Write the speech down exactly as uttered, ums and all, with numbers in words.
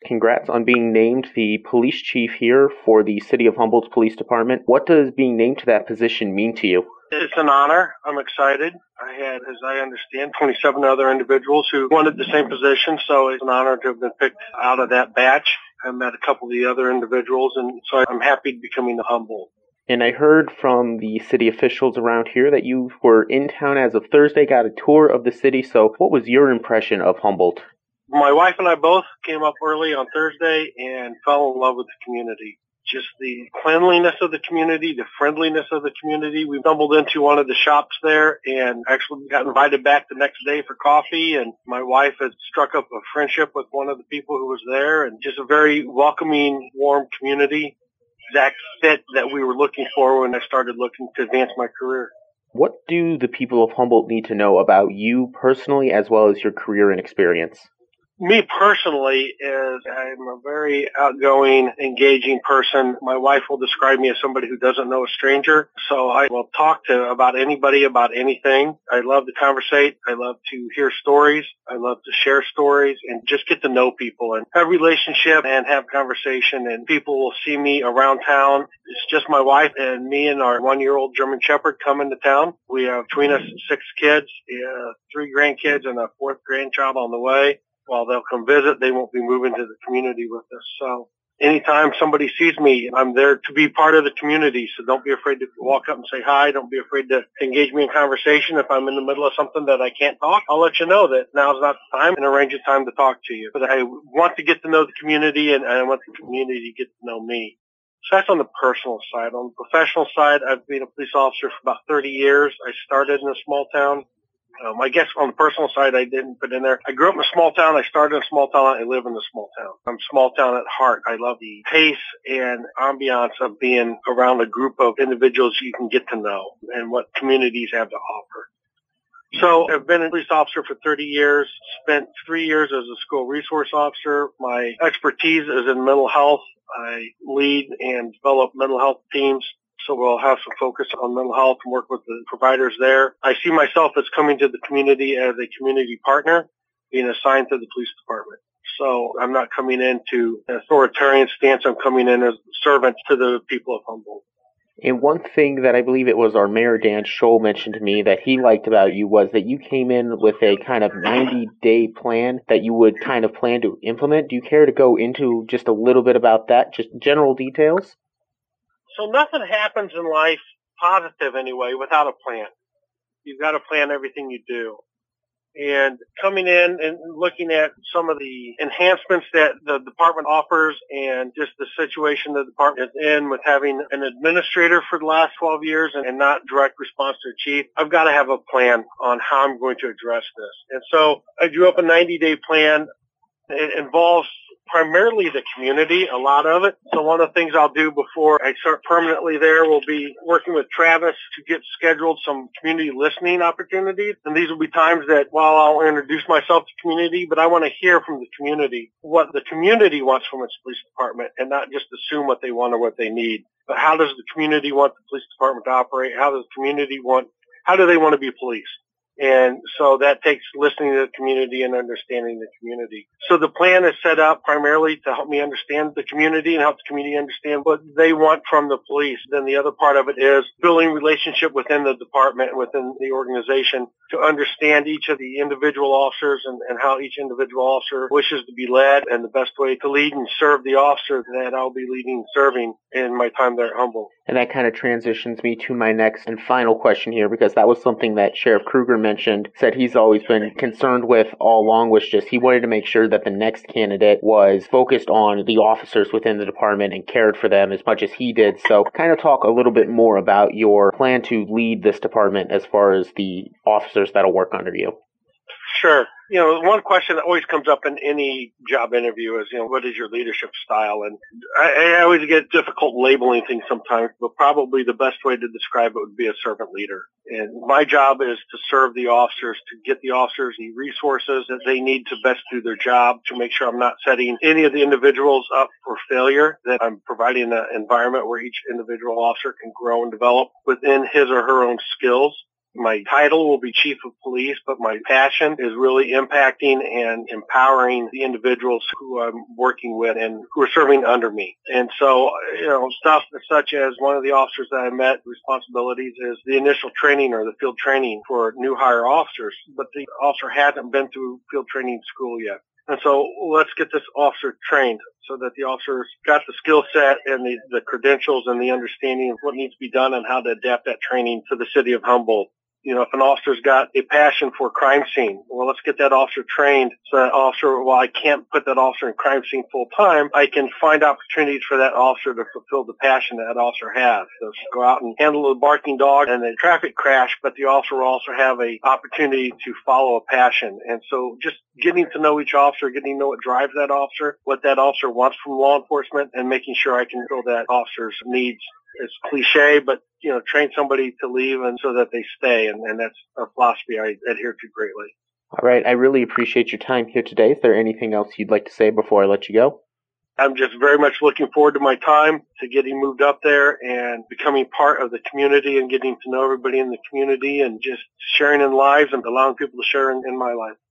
congrats on being named the police chief here for the City of Humboldt Police Department. What does being named to that position mean to you? It's an honor. I'm excited. I had, as I understand, twenty-seven other individuals who wanted the same position, so it's an honor to have been picked out of that batch. I met a couple of the other individuals, and so I'm happy to be coming to Humboldt. And I heard from the city officials around here that you were in town as of Thursday, got a tour of the city. So what was your impression of Humboldt? My wife and I both came up early on Thursday and fell in love with the community. Just the cleanliness of the community, the friendliness of the community. We stumbled into one of the shops there and actually got invited back the next day for coffee. And my wife had struck up a friendship with one of the people who was there, and just a very welcoming, warm community. Exact fit that we were looking for when I started looking to advance my career. What do the people of Humboldt need to know about you personally as well as your career and experience? Me personally is I'm a very outgoing, engaging person. My wife will describe me as somebody who doesn't know a stranger. So I will talk to about anybody about anything. I love to conversate. I love to hear stories. I love to share stories and just get to know people and have relationship and have conversation. And people will see me around town. It's just my wife and me and our one-year-old German Shepherd coming to town. We have between us six kids, uh, three grandkids, and a fourth grandchild on the way. While they'll come visit, they won't be moving to the community with us. So anytime somebody sees me, I'm there to be part of the community. So don't be afraid to walk up and say hi. Don't be afraid to engage me in conversation. If I'm in the middle of something that I can't talk, I'll let you know that now's not the time and arrange a time to talk to you. But I want to get to know the community, and I want the community to get to know me. So that's on the personal side. On the professional side, I've been a police officer for about thirty years. I started in a small town. Um, I guess on the personal side, I didn't put in there. I grew up in a small town. I started in a small town. I live in a small town. I'm small town at heart. I love the pace and ambiance of being around a group of individuals you can get to know and what communities have to offer. So I've been a police officer for thirty years, spent three years as a school resource officer. My expertise is in mental health. I lead and develop mental health teams. So we'll have some focus on mental health and work with the providers there. I see myself as coming to the community as a community partner, being assigned to the police department. So I'm not coming into an authoritarian stance. I'm coming in as a servant to the people of Humboldt. And one thing that I believe it was our Mayor Dan Scholl mentioned to me that he liked about you was that you came in with a kind of ninety-day plan that you would kind of plan to implement. Do you care to go into just a little bit about that, just general details? So nothing happens in life, positive anyway, without a plan. You've got to plan everything you do. And coming in and looking at some of the enhancements that the department offers and just the situation the department is in with having an administrator for the last twelve years and not direct response to a chief, I've got to have a plan on how I'm going to address this. And so I drew up a ninety-day plan. It involves primarily the community, a lot of it. So one of the things I'll do before I start permanently there will be working with Travis to get scheduled some community listening opportunities. And these will be times that while I'll introduce myself to community, but I want to hear from the community what the community wants from its police department and not just assume what they want or what they need. But how does the community want the police department to operate? How does the community want, how do they want to be policed? And so that takes listening to the community and understanding the community. So the plan is set up primarily to help me understand the community and help the community understand what they want from the police. Then the other part of it is building relationship within the department, within the organization, to understand each of the individual officers and, and how each individual officer wishes to be led and the best way to lead and serve the officer that I'll be leading and serving in my time there at Humboldt. And that kind of transitions me to my next and final question here, because that was something that Sheriff Kruger mentioned, said he's always been concerned with all along, was just he wanted to make sure that the next candidate was focused on the officers within the department and cared for them as much as he did. So kind of talk a little bit more about your plan to lead this department as far as the officers that'll work under you. Sure. You know, one question that always comes up in any job interview is, you know, what is your leadership style? And I, I always get difficult labeling things sometimes, but probably the best way to describe it would be a servant leader. And my job is to serve the officers, to get the officers the resources that they need to best do their job, to make sure I'm not setting any of the individuals up for failure, that I'm providing an environment where each individual officer can grow and develop within his or her own skills. My title will be Chief of Police, but my passion is really impacting and empowering the individuals who I'm working with and who are serving under me. And so, you know, stuff such as one of the officers that I met, responsibilities is the initial training or the field training for new hire officers, but the officer hasn't been through field training school yet. And so let's get this officer trained so that the officer's got the skill set and the, the credentials and the understanding of what needs to be done and how to adapt that training to the city of Humboldt. You know, if an officer's got a passion for crime scene, well, let's get that officer trained so that officer, while I can't put that officer in crime scene full time, I can find opportunities for that officer to fulfill the passion that that officer has. So go out and handle the barking dog and a traffic crash, but the officer will also have a opportunity to follow a passion. And so just getting to know each officer, getting to know what drives that officer, what that officer wants from law enforcement, and making sure I can fill that officer's needs. It's cliche, but, you know, train somebody to leave and so that they stay. And, and that's a philosophy I adhere to greatly. All right. I really appreciate your time here today. Is there anything else you'd like to say before I let you go? I'm just very much looking forward to my time, to getting moved up there and becoming part of the community and getting to know everybody in the community and just sharing in lives and allowing people to share in, in my life.